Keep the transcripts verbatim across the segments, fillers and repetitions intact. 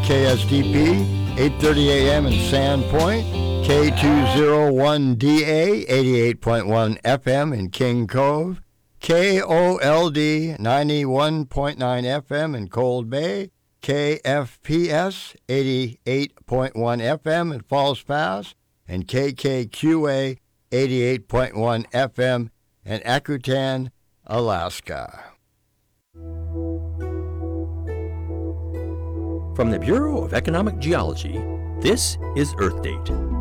K S D P, eight thirty a.m. in Sandpoint, K two oh one D A, eighty-eight point one F M in King Cove, K O L D, ninety-one point nine F M in Cold Bay, K F P S, eighty-eight point one F M in Falls Pass, and K K Q A, eighty-eight point one F M in Akutan, Alaska. From the Bureau of Economic Geology, this is Earth Date.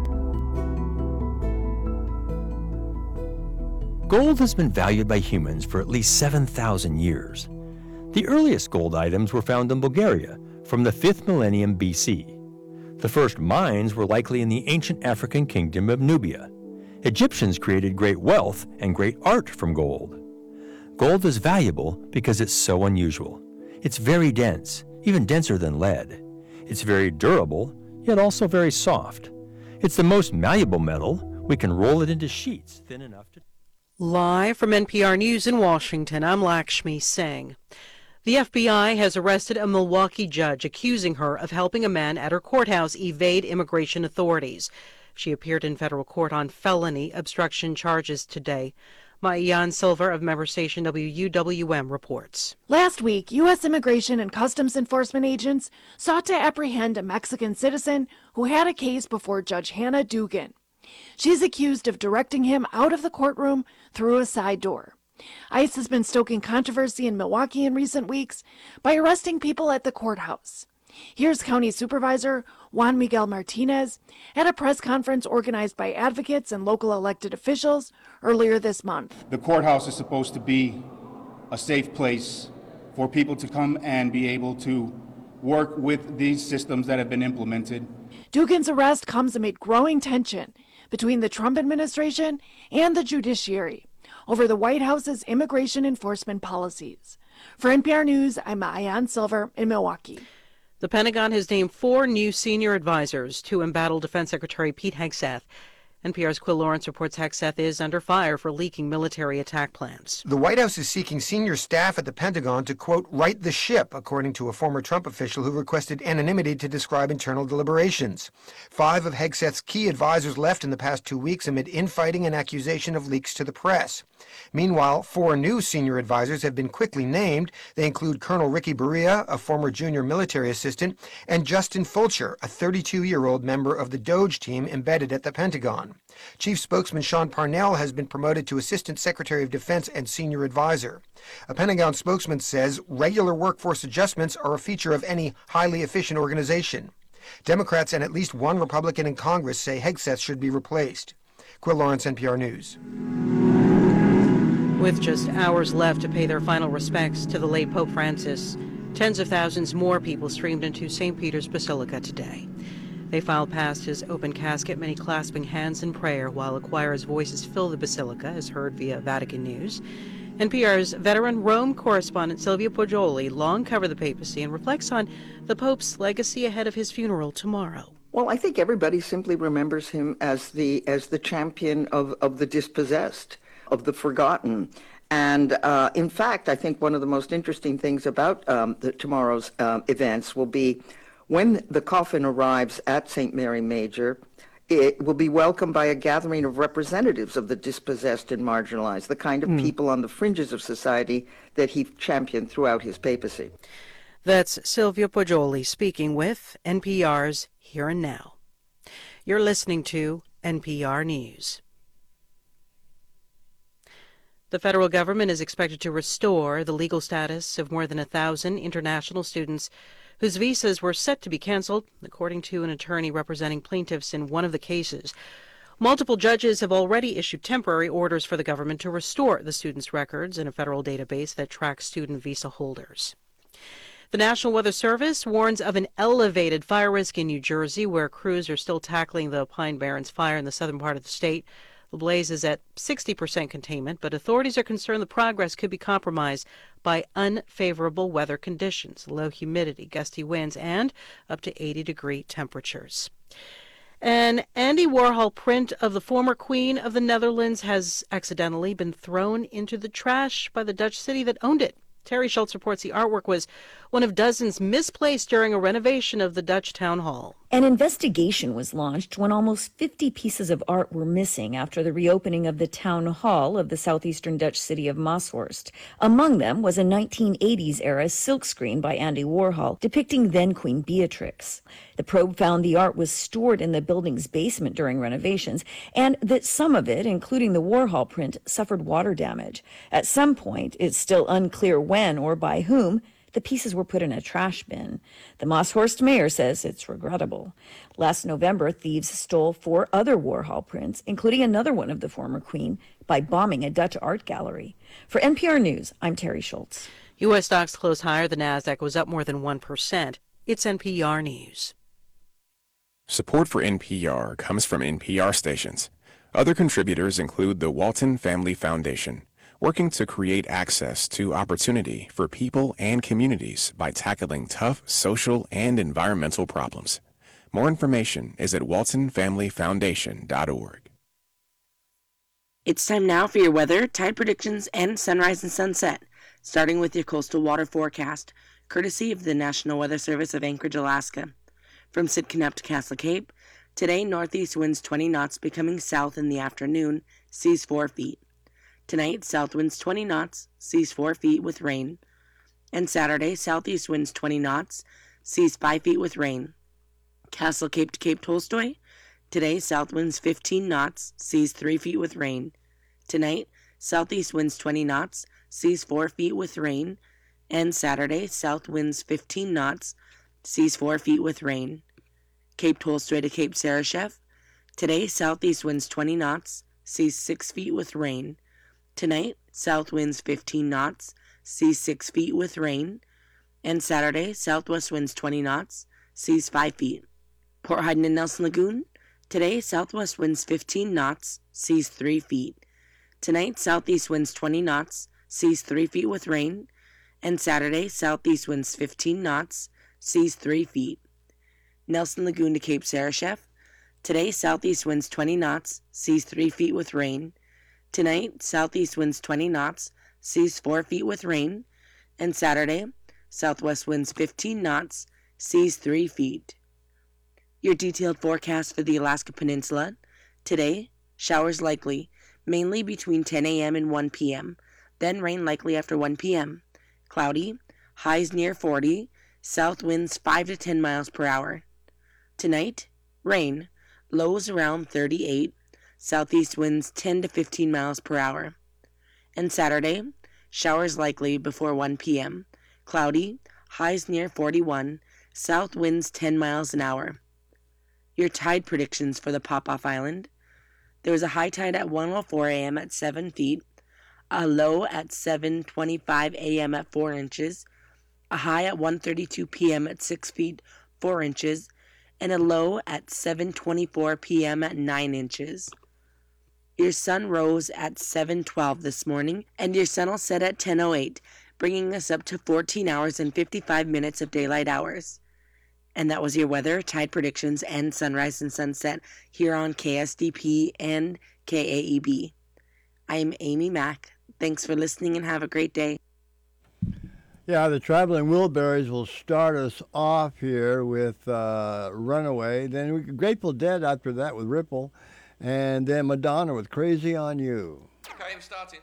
Gold has been valued by humans for at least seven thousand years. The earliest gold items were found in Bulgaria from the fifth millennium B C. The first mines were likely in the ancient African kingdom of Nubia. Egyptians created great wealth and great art from gold. Gold is valuable because it's so unusual. It's very dense, even denser than lead. It's very durable, yet also very soft. It's the most malleable metal. We can roll it into sheets thin enough to... Live from N P R News in Washington, I'm Lakshmi Singh. The F B I has arrested a Milwaukee judge accusing her of helping a man at her courthouse evade immigration authorities. She appeared in federal court on felony obstruction charges today. Maayan Silver of member station W U W M reports. Last week, U S Immigration and Customs Enforcement agents sought to apprehend a Mexican citizen who had a case before Judge Hannah Dugan. She's accused of directing him out of the courtroom through a side door. ICE has been stoking controversy in Milwaukee in recent weeks by arresting people at the courthouse. Here's County Supervisor Juan Miguel Martinez at a press conference organized by advocates and local elected officials earlier this month. The courthouse is supposed to be a safe place for people to come and be able to work with these systems that have been implemented. Dugan's arrest comes amid growing tension between the Trump administration and the judiciary over the White House's immigration enforcement policies. For N P R News, I'm Maayan Silver in Milwaukee. The Pentagon has named four new senior advisors to embattled Defense Secretary Pete Hegseth. N P R's Quill Lawrence reports Hegseth is under fire for leaking military attack plans. The White House is seeking senior staff at the Pentagon to, quote, right the ship, according to a former Trump official who requested anonymity to describe internal deliberations. Five of Hegseth's key advisors left in the past two weeks amid infighting and accusation of leaks to the press. Meanwhile, four new senior advisors have been quickly named. They include Colonel Ricky Berea, a former junior military assistant, and Justin Fulcher, a thirty-two-year-old member of the DOGE team embedded at the Pentagon. Chief spokesman Sean Parnell has been promoted to Assistant Secretary of Defense and Senior Advisor. A Pentagon spokesman says regular workforce adjustments are a feature of any highly efficient organization. Democrats and at least one Republican in Congress say Hegseth should be replaced. Quill Lawrence, N P R News. With just hours left to pay their final respects to the late Pope Francis, tens of thousands more people streamed into Saint Peter's Basilica today. They filed past his open casket, many clasping hands in prayer, while a choir's voices fill the basilica, as heard via Vatican News. N P R's veteran Rome correspondent Silvia Poggioli long covered the papacy and reflects on the Pope's legacy ahead of his funeral tomorrow. Well, I think everybody simply remembers him as the as the champion of, of the dispossessed, of the forgotten. And uh, in fact, I think one of the most interesting things about um, the, tomorrow's uh, events will be when the coffin arrives at Saint Mary Major, it will be welcomed by a gathering of representatives of the dispossessed and marginalized, the kind of mm. people on the fringes of society that he championed throughout his papacy. That's Silvia Poggioli speaking with N P R's Here and Now. You're listening to N P R News. The federal government is expected to restore the legal status of more than a thousand international students whose visas were set to be canceled, according to an attorney representing plaintiffs in one of the cases. Multiple judges have already issued temporary orders for the government to restore the students' records in a federal database that tracks student visa holders. The National Weather Service warns of an elevated fire risk in New Jersey, where crews are still tackling the Pine Barrens fire in the southern part of the state. The blaze is at sixty percent containment, but authorities are concerned the progress could be compromised by unfavorable weather conditions, low humidity, gusty winds, and up to eighty degree temperatures. An Andy Warhol print of the former Queen of the Netherlands has accidentally been thrown into the trash by the Dutch city that owned it. Terry Schultz reports the artwork was one of dozens misplaced during a renovation of the Dutch town hall. An investigation was launched when almost fifty pieces of art were missing after the reopening of the town hall of the southeastern Dutch city of Mashorst. Among them was a nineteen eighties-era silkscreen by Andy Warhol depicting then-Queen Beatrix. The probe found the art was stored in the building's basement during renovations, and that some of it, including the Warhol print, suffered water damage. At some point, it's still unclear when or by whom, the pieces were put in a trash bin. The Mashorst mayor says it's regrettable. Last November, thieves stole four other Warhol prints, including another one of the former queen, by bombing a Dutch art gallery. For N P R News, I'm Terry Schultz. U S stocks closed higher. The Nasdaq was up more than one percent. It's N P R News. Support for N P R comes from N P R stations. Other contributors include the Walton Family Foundation, working to create access to opportunity for people and communities by tackling tough social and environmental problems. More information is at walton family foundation dot org. It's time now for your weather, tide predictions, and sunrise and sunset, starting with your coastal water forecast, courtesy of the National Weather Service of Anchorage, Alaska. From Sitka to Castle Cape, today northeast winds twenty knots becoming south in the afternoon, seas four feet. Tonight, south winds twenty knots, seas four feet with rain. And Saturday, southeast winds twenty knots, seas five feet with rain. Castle Cape to Cape Tolstoy, today, south winds fifteen knots, seas three feet with rain. Tonight, southeast winds twenty knots, seas four feet with rain. And Saturday, south winds fifteen knots, seas four feet with rain. Cape Tolstoy to Cape Sarashef, today, southeast winds twenty knots, seas six feet with rain. Tonight, south winds fifteen knots, seas six feet with rain. And Saturday, southwest winds twenty knots, seas five feet. Port Heiden and Nelson Lagoon, today, southwest winds fifteen knots, seas three feet. Tonight, southeast winds twenty knots, seas three feet with rain. And Saturday, southeast winds fifteen knots, seas three feet. Nelson Lagoon to Cape Sarashef, today, southeast winds twenty knots, seas three feet with rain. Tonight, southeast winds twenty knots, seas four feet with rain. And Saturday, southwest winds fifteen knots, seas three feet. Your detailed forecast for the Alaska Peninsula. Today, showers likely, mainly between ten a.m. and one p.m., then rain likely after one p.m. Cloudy, highs near forty, south winds five to ten miles per hour. Tonight, rain, lows around thirty-eight, southeast winds ten to fifteen miles per hour. And Saturday, showers likely before one p.m. Cloudy, highs near forty-one, south winds ten miles an hour. Your tide predictions for the Pop-Off Island. There was a high tide at one oh four a.m. at seven feet, a low at seven twenty-five a.m. at four inches, a high at one thirty-two p.m. at six feet, four inches, and a low at seven twenty-four p.m. at nine inches. Your sun rose at seven twelve this morning, and your sun will set at ten oh eight, bringing us up to fourteen hours and fifty-five minutes of daylight hours. And that was your weather, tide predictions, and sunrise and sunset here on K S D P and K A E B. I am Amy Mack. Thanks for listening and have a great day. Yeah, the Traveling Wilburys will start us off here with uh, Runaway. Then we Grateful Dead after that with Ripple. And then Madonna with Crazy on You. Okay, I'm starting.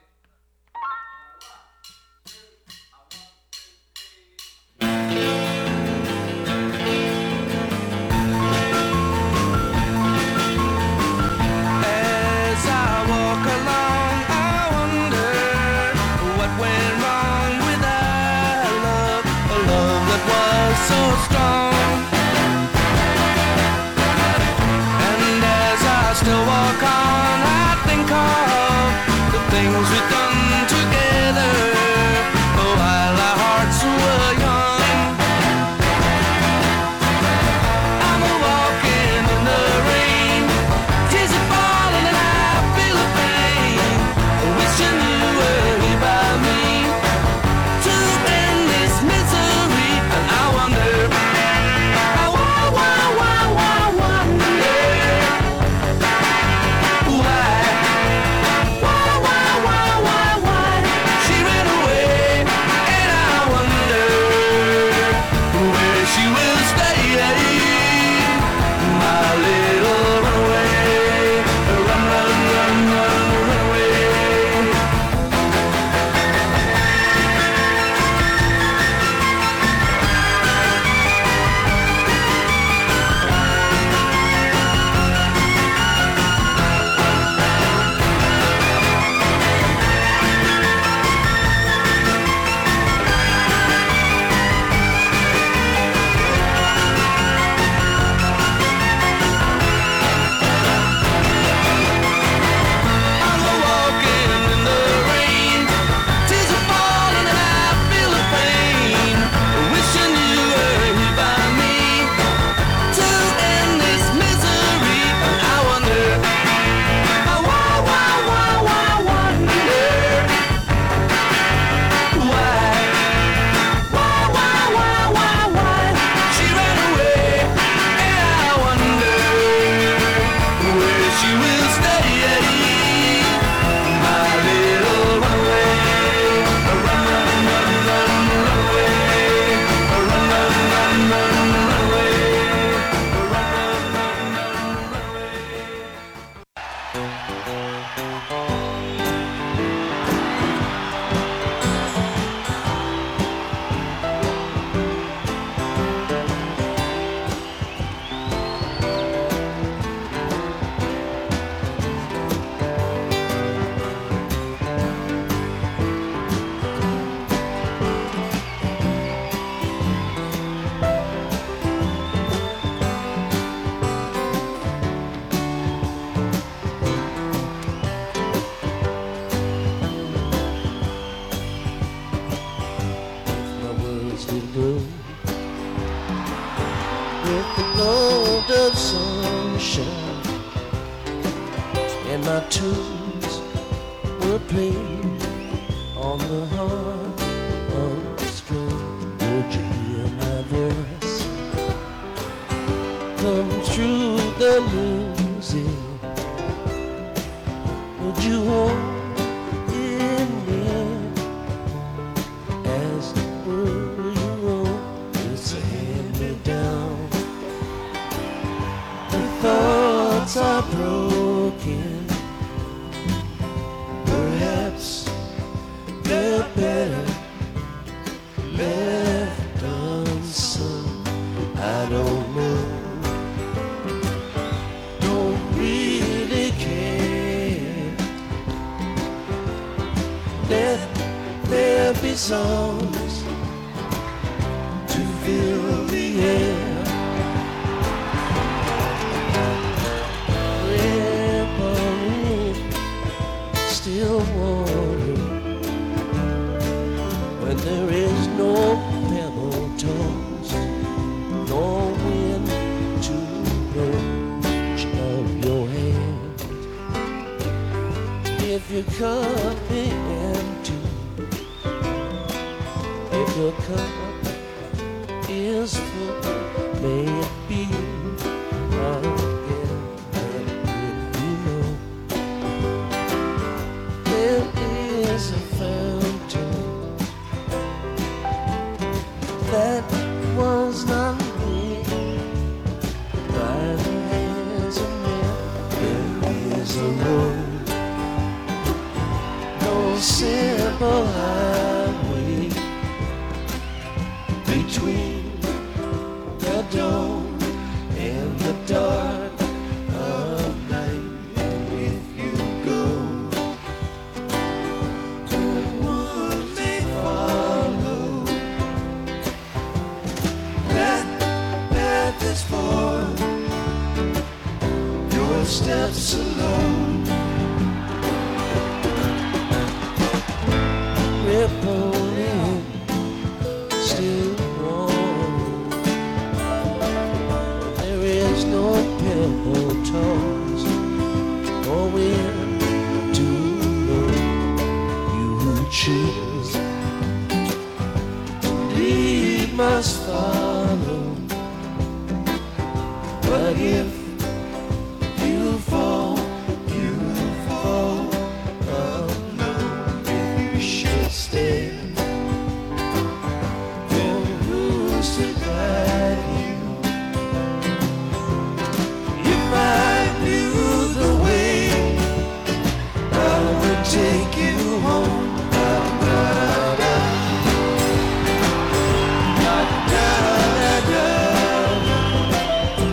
As I walk along, I wonder what went wrong with our love, a love that was so strong. And as I still walk on, I think of the things we've done together while our hearts were young. I'm a walking in the rain, tears are falling and I feel the pain, wishing you were here by me to end this misery. And I wonder, I why, why, why, why, wonder why, why, why, why, why. with the gold of sunshine, and my tunes were played on the harp on the string. Would you hear my voice come through the music? Would you hold in me as the world you wrote? It's a hand-me-down. The thoughts are broken. Perhaps they're better left unsung. I don't know. Don't really care. Let there be songs to fill the air. Rippling, still water, when there is no pebble tossed, no wind to brush of your hand. If your cup be empty, if your cup is full, may it be again. And if you know there is a fountain that was not made by the hands of men, there is a road, no simple highway between the dawn and the dark of night. And if you go, the one may follow. That path is for your steps alone. Rippling, still warm. There is no pebble tossed, or wind to blow. You choose to lead must follow. But if you fall, you fall alone. If you should stay, then who's to guide you? If I knew the way, I would take you home. Da, da, da. Da, da, da, da.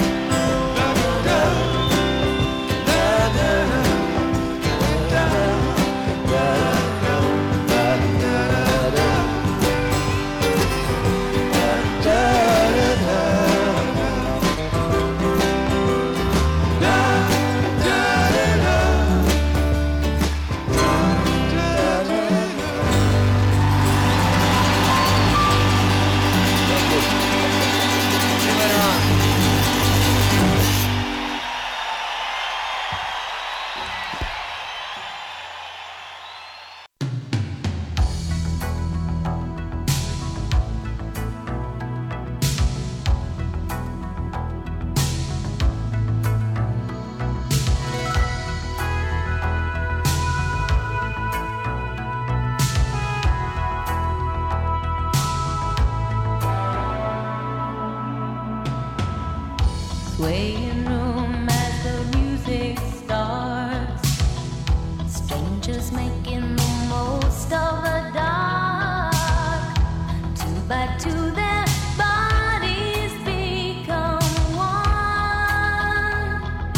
Swaying room as the music starts, strangers making the most of the dark. Two by two their bodies become one.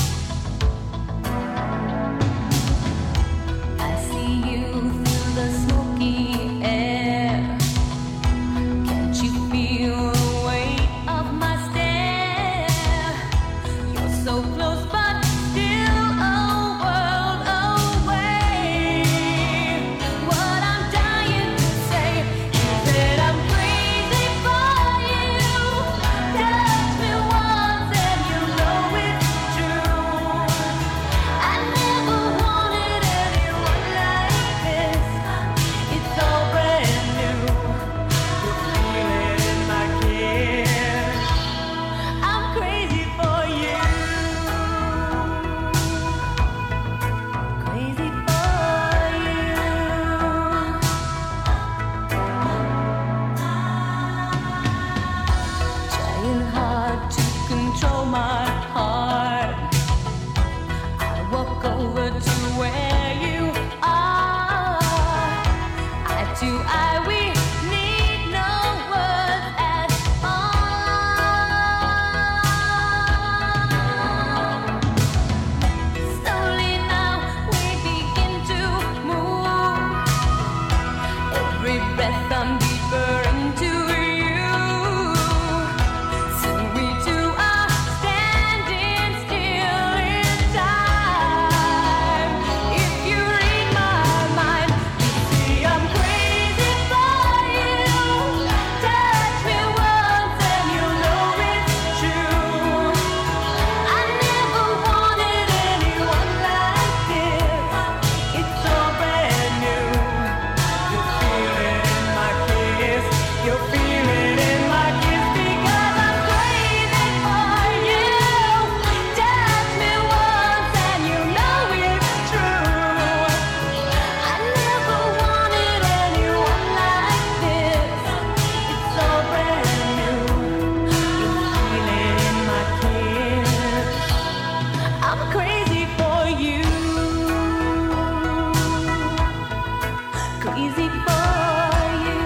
I see you through the smoky air. Can't you feel the weight of my stare? control my heart. I walk over to where you are. I do, I, we need no words at all. Slowly now we begin to move. Every breath I'm deeper into you. Soon we two are standing still in time. If you read my mind, you see I'm crazy for you. Touch me once and you'll know it's true. I never wanted anyone like this. It's all brand new. You feel it in my kiss. You feel it in my kiss because I'm crazy for you. Touch me once and you know it's true. I never wanted anyone like this. It's all brand new. You feel it in my kiss. I'm crazy for you. Crazy for you.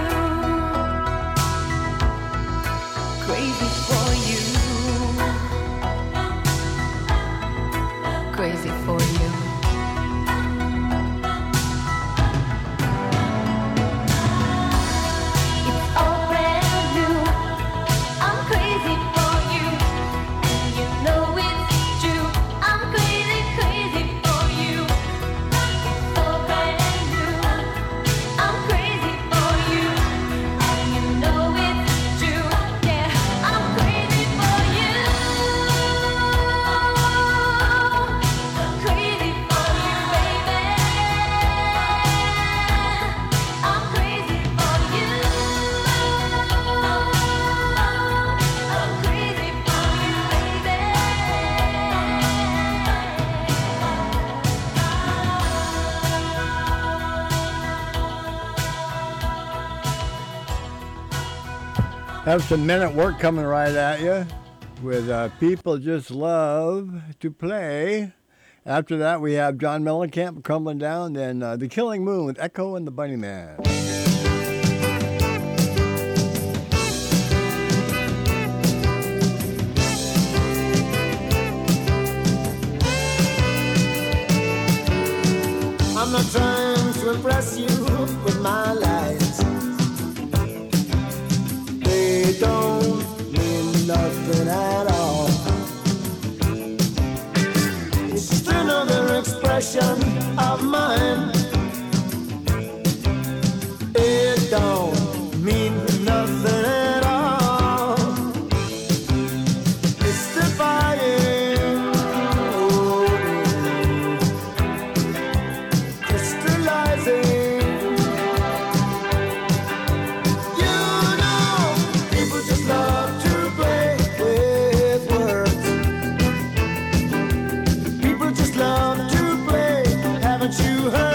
Crazy for you. Crazy for you. It's all brand new. I'm crazy for you. And you know it's true. I'm crazy, crazy for you. It's all brand new. I'm crazy for you. And you know it's true. Yeah, I'm crazy for you. Crazy for you, baby. I'm crazy for you. I'm crazy for you, baby. Have some Men at Work coming right at you with uh, People Just Love to Play. After that, we have John Mellencamp crumbling down, then uh, The Killing Moon with Echo and the Bunnyman. I'm not trying to impress you with my lies. They don't mean nothing at all. It's just another expression of mine. It don't mean nothing at all. It's defying, oh, crystallizing. You know, people just love to play with words. People just love to play. Haven't you heard?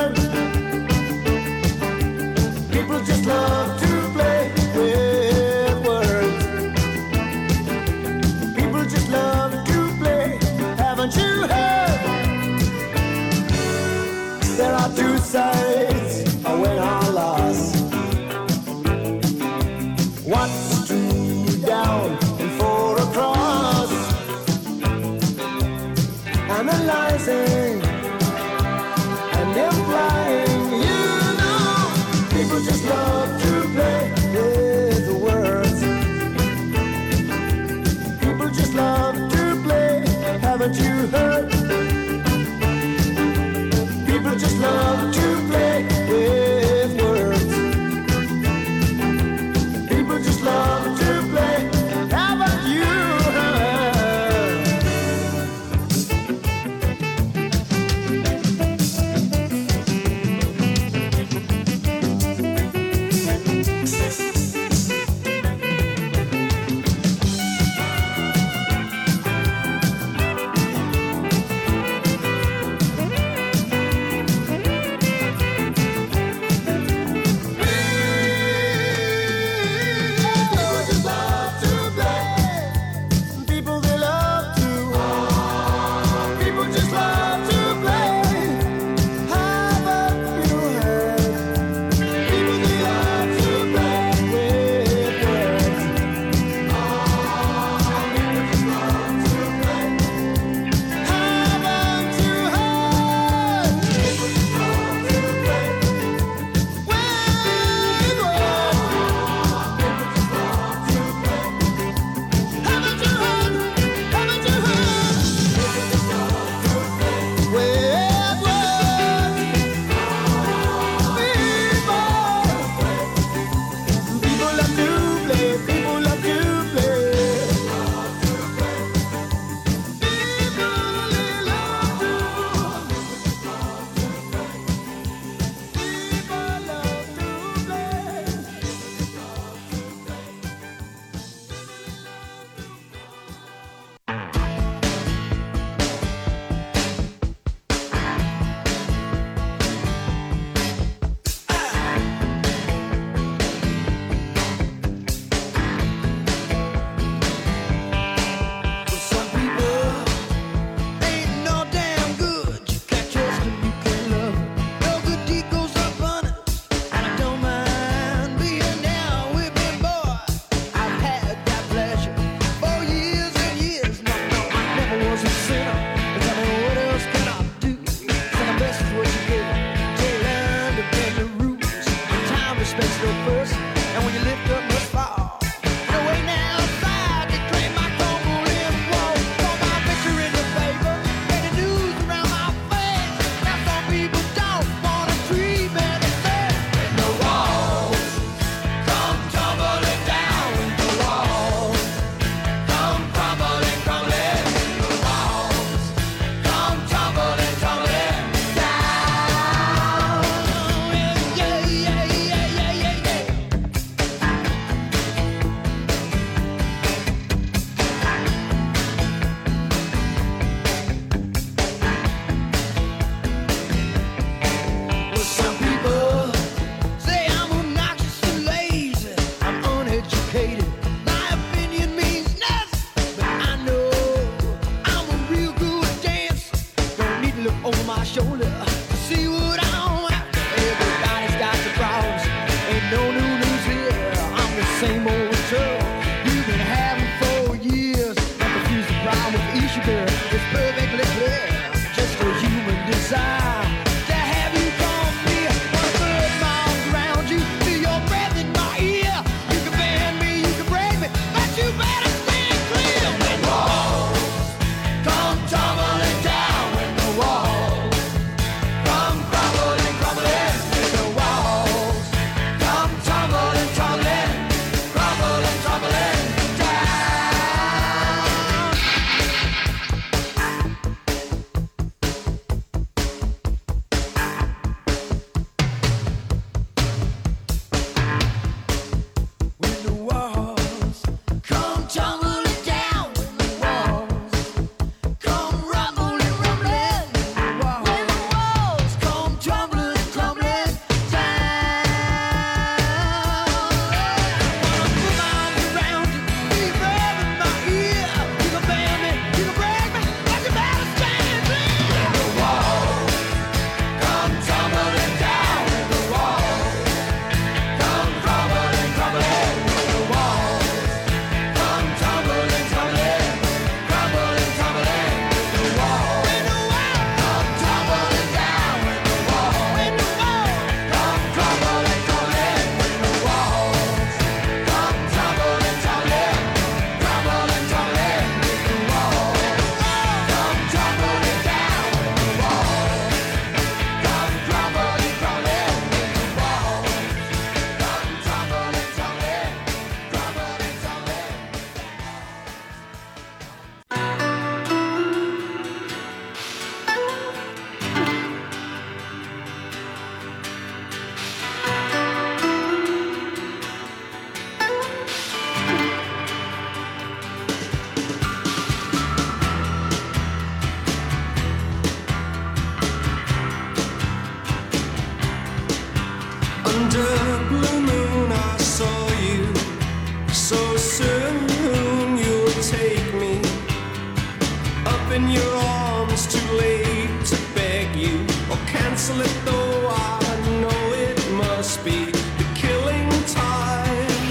cancel it though I know it must be the killing time,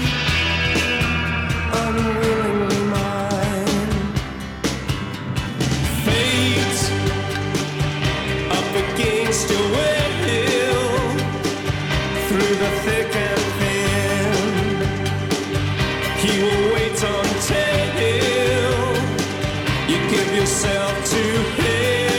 unwillingly mine. Fate up against your will, through the thick and thin, he will wait until you give yourself to him.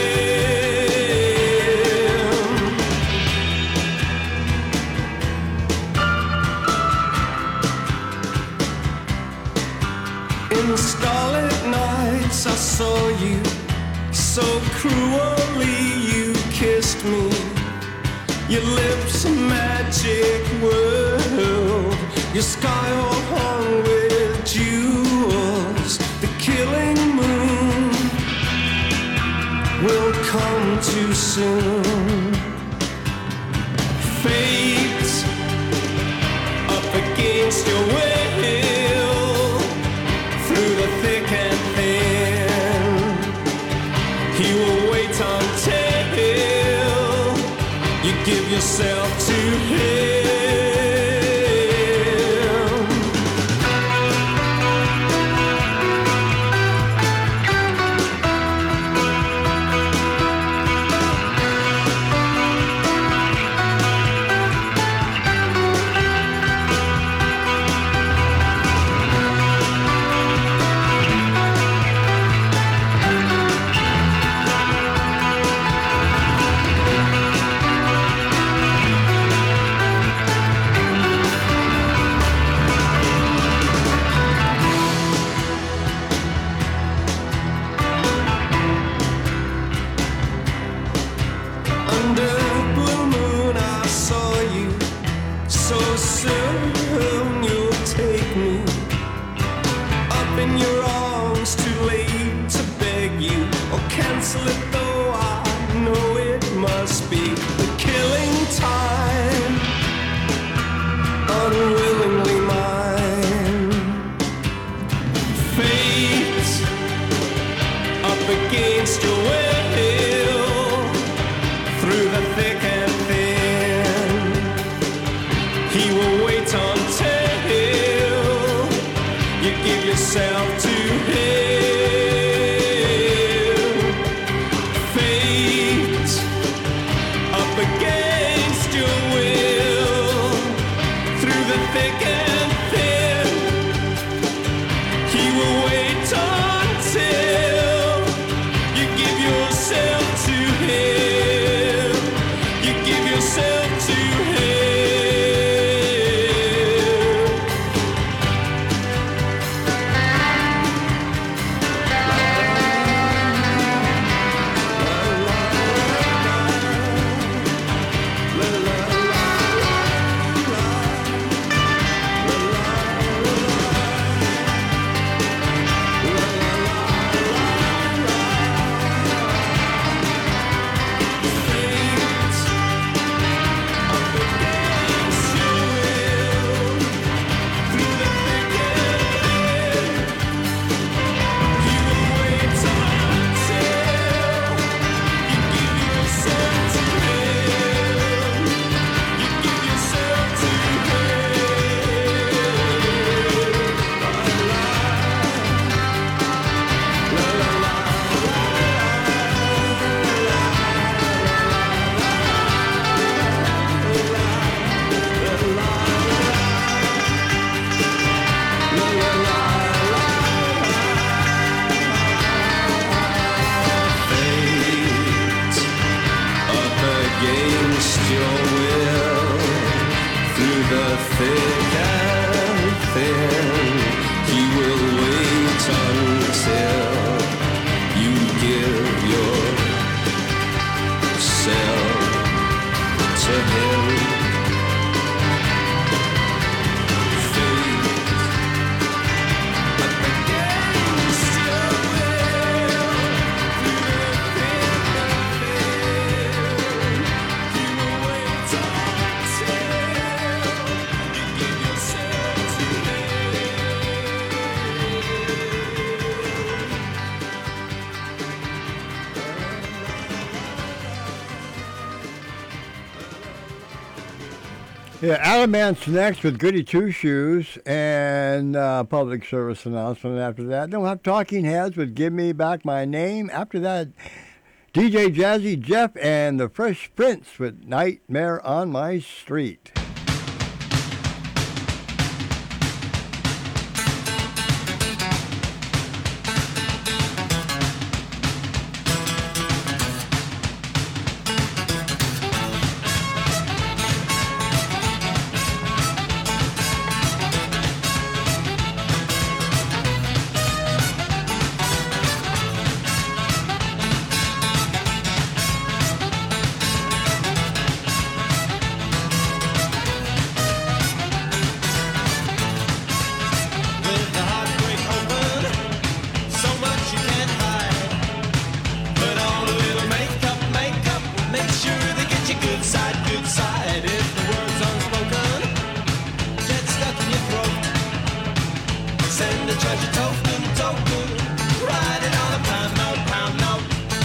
In the starlit nights I saw you, so cruelly you kissed me. Your lips a magic world, your sky all hung with jewels. The killing moon will come too soon. Fate up against your will, through the thick and thin, he will wait until you give yourself to him. Under blue moon I saw you, so soon you'll take me up in your arms, too late to beg you, or cancel it though I know it must be the killing time, unwillingly mine. Fate up against your will, through the thick and thin, he will wait until you give yourself to him. Fate up against your will, through the thick and thin, he will wait until you give yourself to him. You give yourself to him. Yeah, Alamance next with Goody Two Shoes and uh, public service announcement after that. Then we'll have Talking Heads with Give Me Back My Name. After that, D J Jazzy Jeff and the Fresh Prince with Nightmare on My Street. With the heartbreak open, so much you can't hide. Put on a little makeup, makeup, make sure they get your good side, good side. If the word's unspoken, get stuck in your throat. Send a treasure token, token, write it on a pound note, pound note.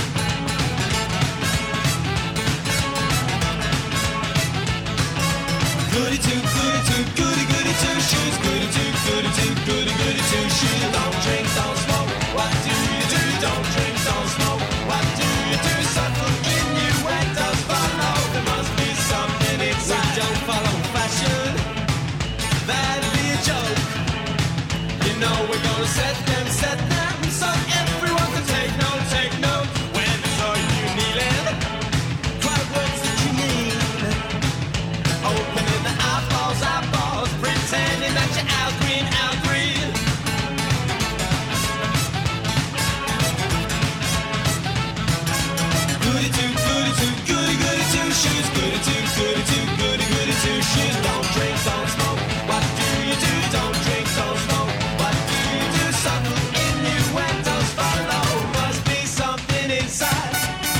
Goody two, goody two, goody goody two shoes. Goody two, goody two, goody goody two shoes. Don't drink, don't smoke. What do you do? Don't drink, don't smoke. What do you do? Subtle innuendos follow. There must be something inside. We don't follow fashion. That'd be a joke. You know we're gonna set them, set them, so everyone can take note, take note. When they saw you kneeling, cry words that you mean. Opening the eyeballs, eyeballs, pretending that you're Al Green, Al Green. Goody two, goody two, goody goody two shoes. Goody two, goody two, goody goody two shoes. Don't drink, don't smoke. What do you do? Don't drink, don't smoke. What do you do? Subtle innuendos follow. Must be something inside.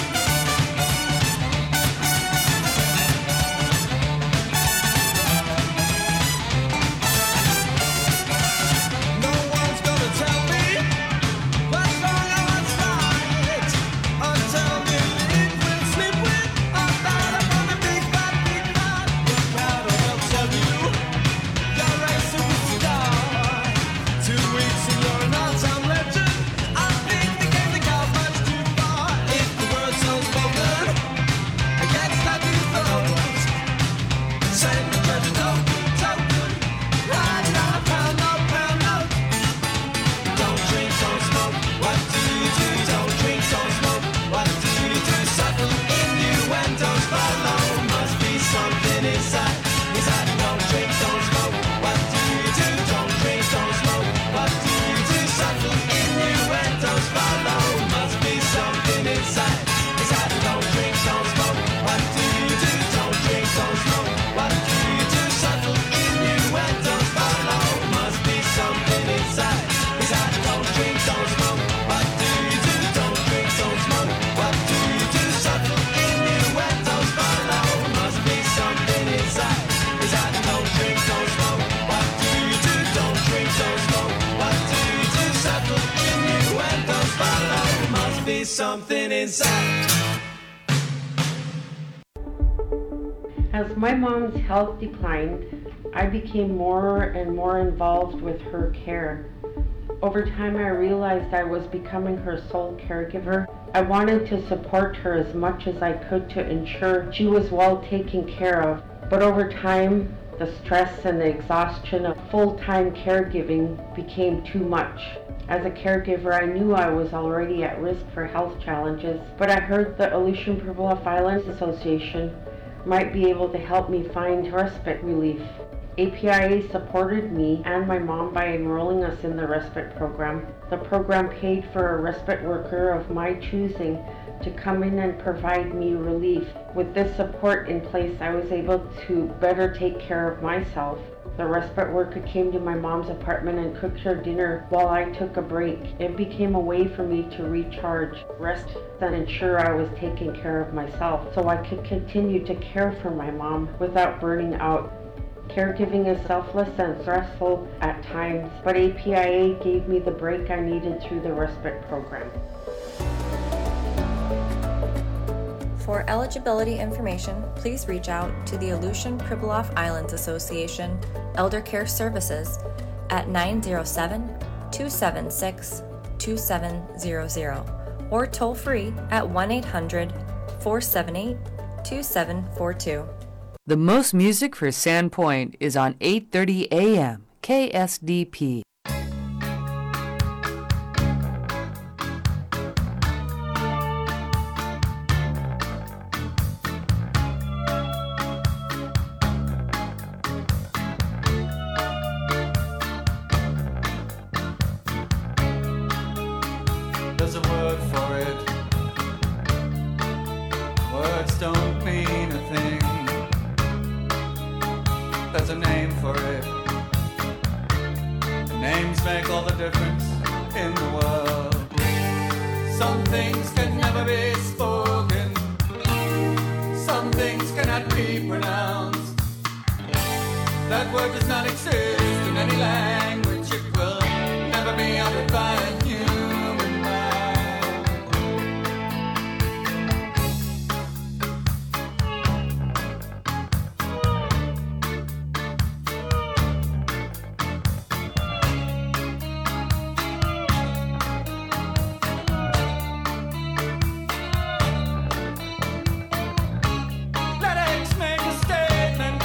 No one's gonna tell me what's wrong and what's right until the it will sleep with a thought upon the big bad, big bad. The crowd will tell you you're a superstar. Two weeks and you're an all-time legend. I think the game that got much too far. If the word's unspoken, I get stuck in your throat. Send the treasure token, token, write it on a pound note, pound note. Don't drink, don't smoke. What do you do? Don't drink, don't smoke. What do you do? Subtle innuendos follow. Must be something inside. Inside. Don't drink, don't smoke. What do you do? Don't drink, don't smoke. What do you do? Subtle innuendos follow. Must be something inside. Inside. Don't drink, don't smoke. What do you do? Don't drink, don't smoke. What do you do? Subtle innuendos follow. Must be something inside. Inside. Don't drink, don't smoke. What do you do? Don't drink, don't smoke. What do you do? Subtle innuendos follow. Must be something inside. Inside. Don't drink, don't smoke. What do you do? Don't drink, don't smoke. What do you do? Subtle innuendos follow. Must be something inside. As my mom's health declined, I became more and more involved with her care. Over time, I realized I was becoming her sole caregiver. I wanted to support her as much as I could to ensure she was well taken care of. But over time, the stress and the exhaustion of full-time caregiving became too much. As a caregiver, I knew I was already at risk for health challenges, but I heard the Aleutian Pribilof Islands Association might be able to help me find respite relief. A P I A supported me and my mom by enrolling us in the respite program. The program paid for a respite worker of my choosing to come in and provide me relief. With this support in place, I was able to better take care of myself. The respite worker came to my mom's apartment and cooked her dinner while I took a break. It became a way for me to recharge, rest, and ensure I was taking care of myself so I could continue to care for my mom without burning out. Caregiving is selfless and stressful at times, but A P I A gave me the break I needed through the respite program. For eligibility information, please reach out to the Aleutian Pribilof Islands Association Elder Care Services at nine zero seven, two seven six, two seven zero zero or toll free at one eight hundred, four seven eight, two seven four two. The most music for Sandpoint is on eight thirty A M K S D P. There's a word for it. Words don't mean a thing. There's a name for it. Names make all the difference in the world. Some things can never be spoken. Some things cannot be pronounced. That word does not exist in any language. It will never be uttered by a human mind. Let X make a statement.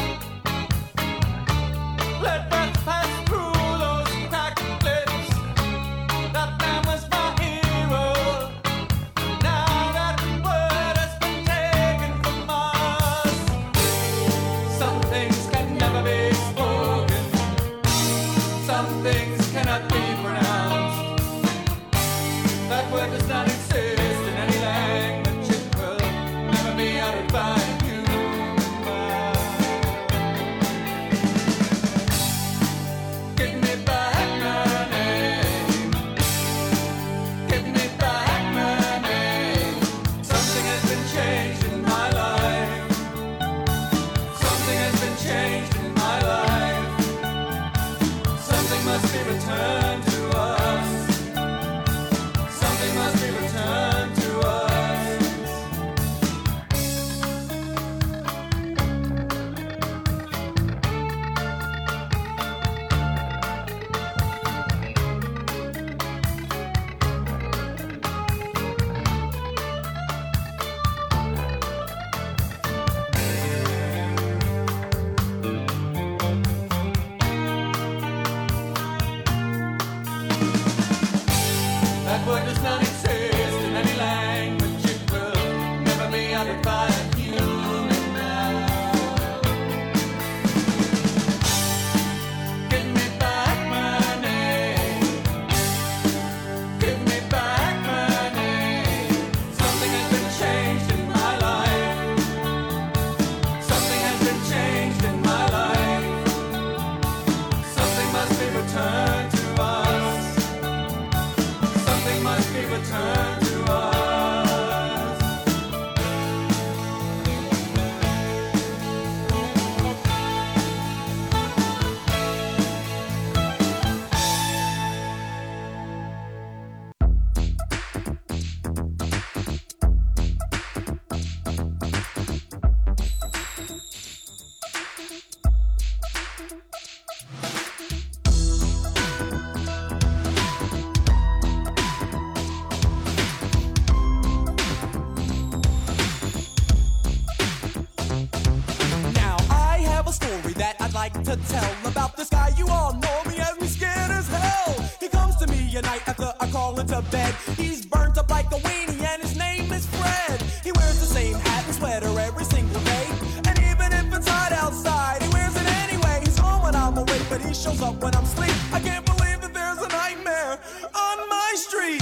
Let breath pass through those cracked lips. That man was my hero. Now that word has been taken from us. Some things can never be spoken. Some things cannot be pronounced. That word does not exist in any language. It will never be uttered by a human mind. Give me back my name. Give me back my name. Something has been changed in my life. Something has been changed in my life. Something must be returned to us. Something must be returned to us. That word does not exist in any language. It will never be uttered by a human mouth. Give me back my name. Give me back my name. Something has been changed in my life. Something has been changed in my life. Something must be returned to us. Something must be returned to us. Now I have a story that I'd like to tell about this guy. You all know me as me scared as hell. He comes to me at night after I crawl into bed. He's burnt up like a weenie and his name is Fred. He wears the same hat and sweater every single day. And even if it's hot outside, he wears it anyway. He's home when I'm awake, but he shows up when I'm asleep. I can't believe that there's a nightmare on my street.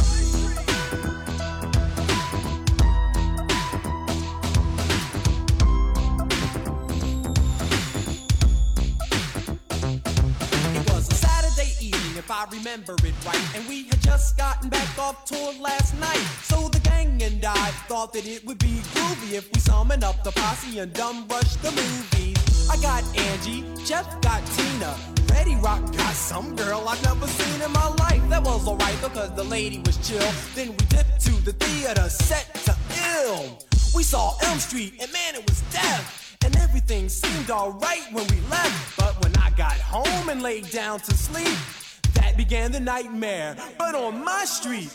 It was a Saturday evening, if I remember it right, and we had just gotten back off tour last night. So the gang and I thought that it would be groovy if we summoned up the posse and dumb rushed the movies. I got Angie, Jeff got Tina, Betty Rock got some girl I've never seen in my life. That was alright because the lady was chill. Then we dipped to the theater set to ill. We saw Elm Street, and man, it was death. And everything seemed alright when we left. But when I got home and laid down to sleep, that began the nightmare, but on my street.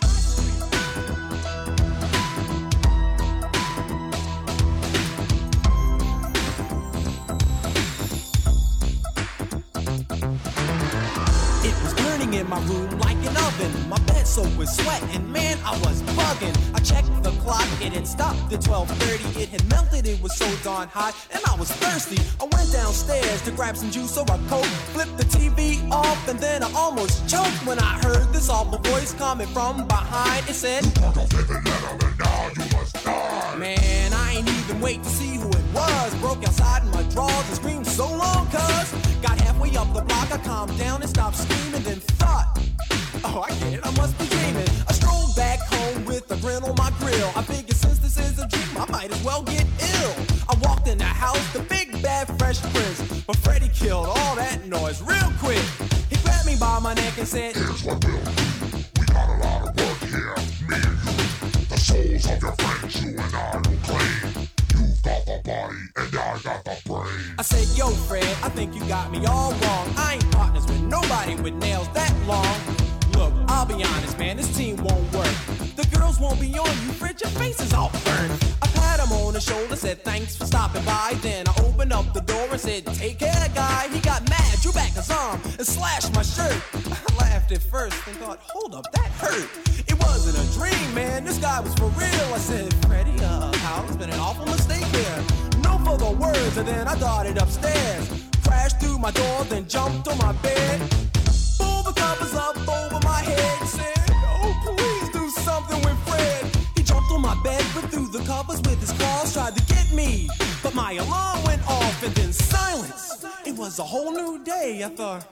It was burning in my room like an oven. My bed soaked with sweat, and man, I was bugging. I checked the clock, it had stopped at twelve thirty. It had melted, it was so darn hot, and I was thirsty. I went downstairs to grab some juice or a Coke, flipped the T V off, and then I almost choked when I heard this awful voice coming from behind. It said, "You broke off every letter, and now you must die." Man, I ain't even wait to see who it was. Broke outside in my drawers and screamed so long, cuz got halfway up the block, I calmed down and stopped screaming, then thought, oh, I get it, I must be dreaming. I strolled back home with a grin on my grill. I figured since this is a dream, I might as well get ill. I walked in the house, the big bad Fresh Prince, but Freddie killed all that noise real quick. He grabbed me by my neck and said, "Here's what we'll do. We got a lot of work here, me and you. The souls of your friends, you and I will claim. You've got the body, and I got the brain." I said, "Yo, Fred, I think you got me all wrong. I ain't partners with nobody with nails that long. Look, I'll be honest, man, this team won't work. The girls won't be on you, Fred, your face is all burnt." I pat him on the shoulder, said thanks for stopping by. Then I opened up the door and said, "Take care, guy." He got mad, drew back his arm, and slashed my shirt. I laughed at first and thought, hold up, that hurt. It wasn't a dream, man, this guy was for real. I said, "Freddie, uh, Hal, it's been an awful mistake here." No further words, and then I darted upstairs, crashed through my door, then jumped on my bed. Pulled the covers up over my head, said, "Oh, please do something with Fred." He jumped on my bed, but through the covers with his claws, tried to get me. But my alarm went off, and then silence. It was a whole new day. I thought,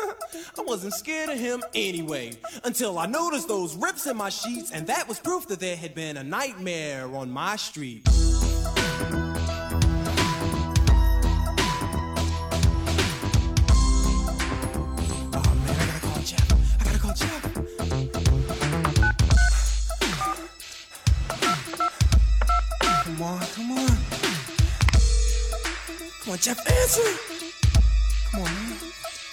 I wasn't scared of him anyway, until I noticed those rips in my sheets, and that was proof that there had been a nightmare on my street. Come on, come on. Come on, Jeff, answer. Come on, man.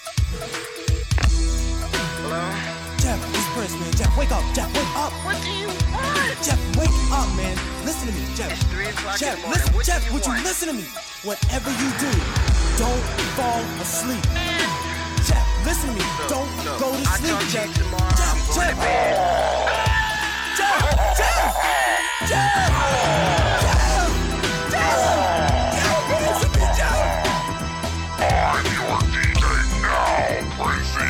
Hello? Jeff, it's Prince, man. Jeff, wake up. Jeff, wake up. What do you want? Jeff, wake up, man. Listen to me, Jeff. It's three o'clock Jeff, in the morning. listen, What Jeff, do you would you want? listen to me? Whatever you do, don't fall asleep. Jeff, listen to me. No, don't no. go to I'll sleep, talk to Jeff. you tomorrow. Jeff, I'm going Jeff. to bed. Jeff, Jeff, Jeff, Jeff, Jeff, Jeff, answer me, Jeff. I'm your D J now, Crazy.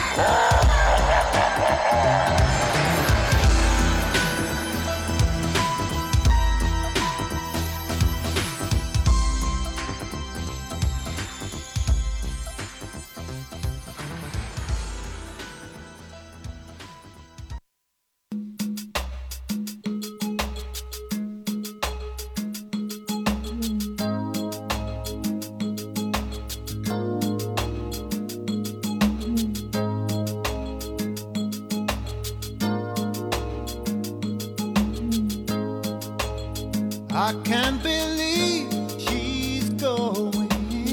I can't believe she's going.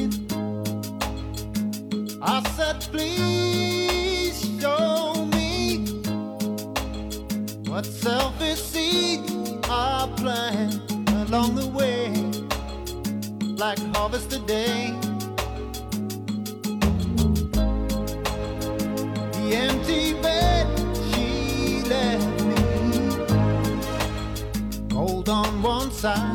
I said, please show me what selfish seeds are planted along the way, like harvest today. The empty bed she left me, cold on one side.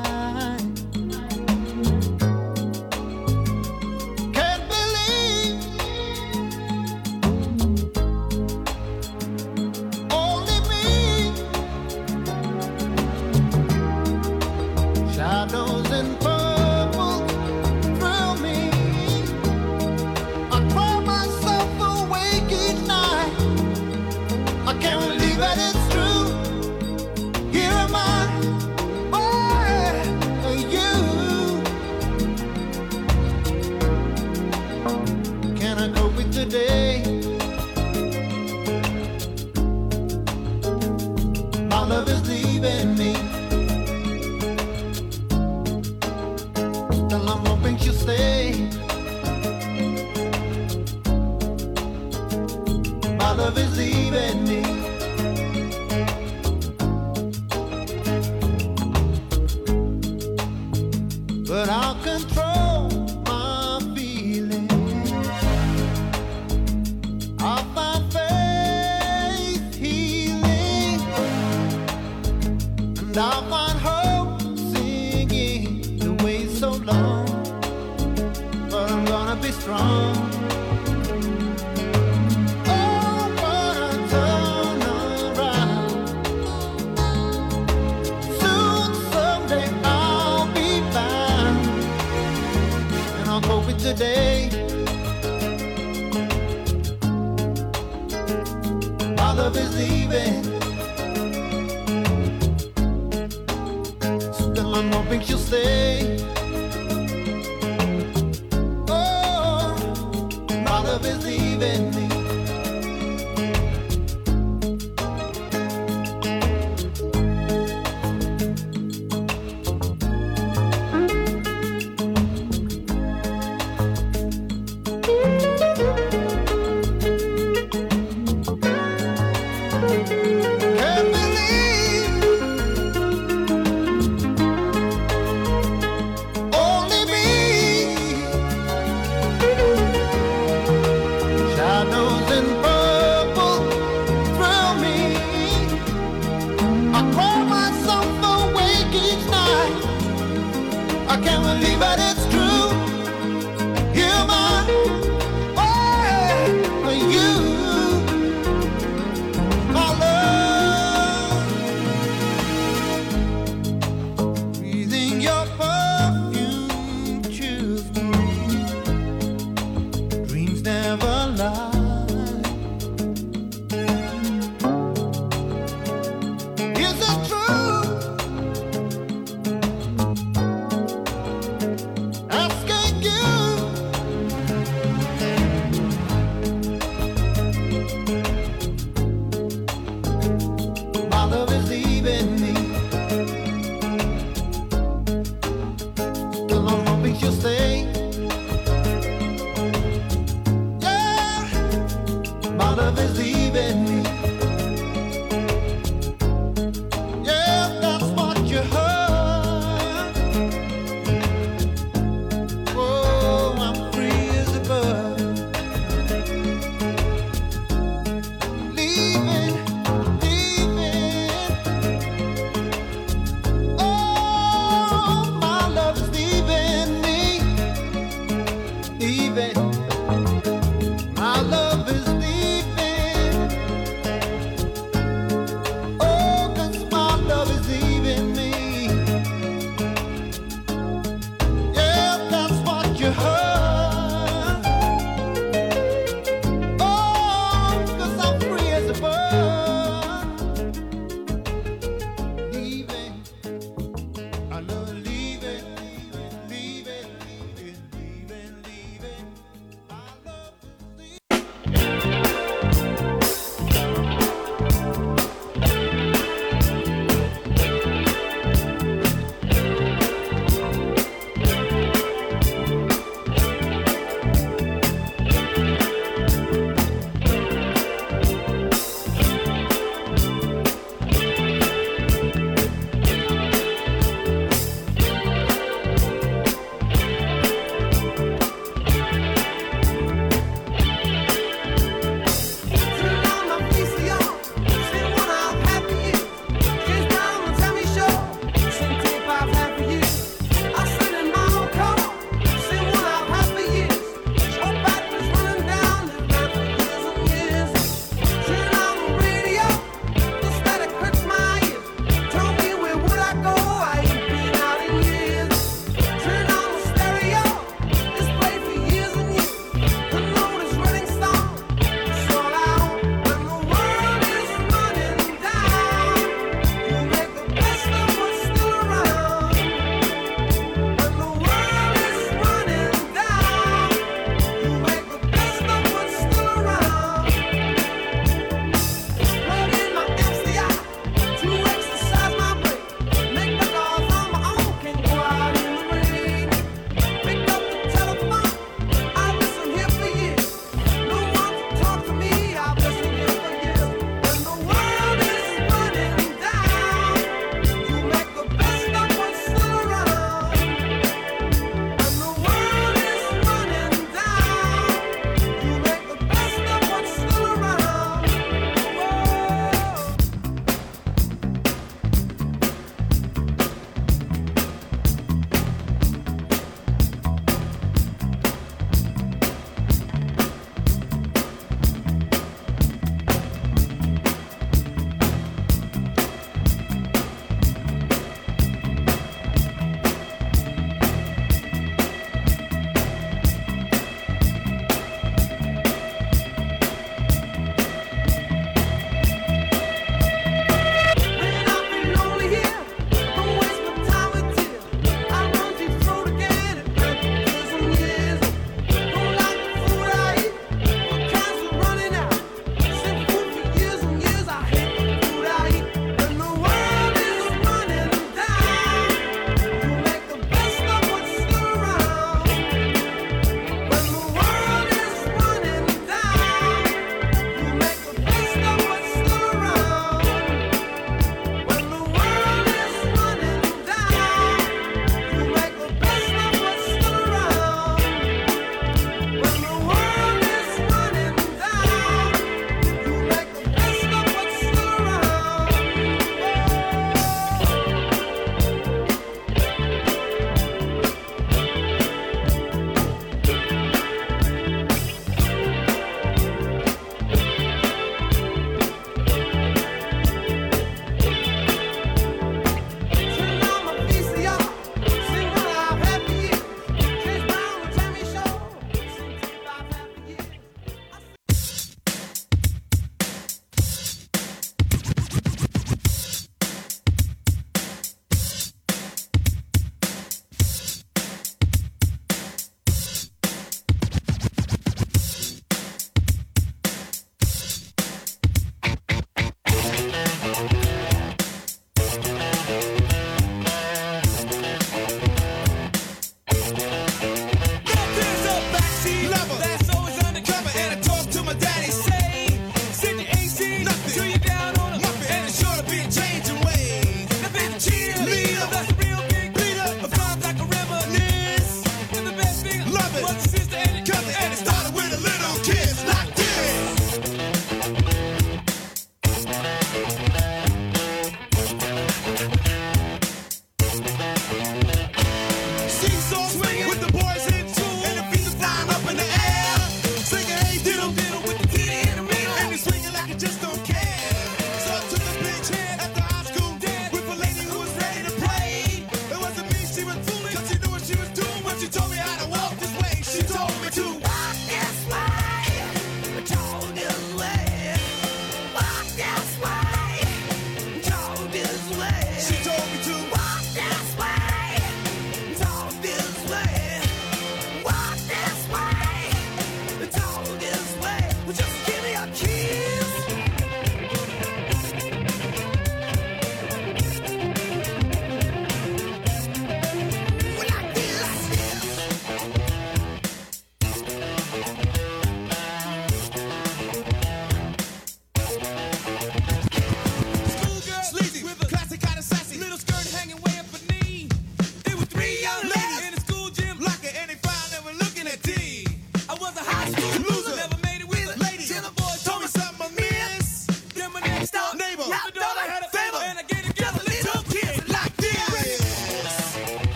Can't believe only me, shadows and purple thrill me. I cry myself awake each night. I can't believe that it's true. Here am I. Today, my love is leaving me. leaving me. But I'll control my feelings. I'll find faith healing, and I'll find hope singing the way so long. But I'm gonna be strong. Oh, but I turn around. Soon, someday I'll be found, and I'll cope with today. My love is leaving. Still I'm hoping she'll stay. Oh, my love is leaving.